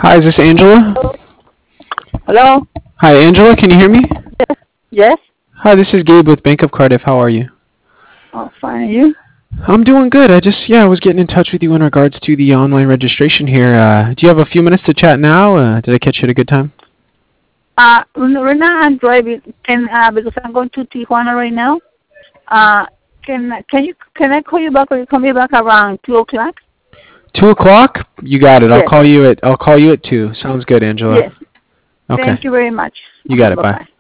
Hi, is this Angela? Hello? Hi, Angela, can you hear me? Yes? Hi, this is Gabe with Bank of Cardiff. How are you? Oh, fine. You? I'm doing good. I was getting in touch with you in regards to the online registration here. Do you have a few minutes to chat now? Did I catch you at a good time? Right now I'm driving. Because I'm going to Tijuana right now. Uh, can I call you back, or you call me back around 2 o'clock? 2 o'clock? You got it. Yes. I'll call you at 2. Sounds good, Angela. Yes. Okay. Thank you very much. You got it. Bye Bye. bye.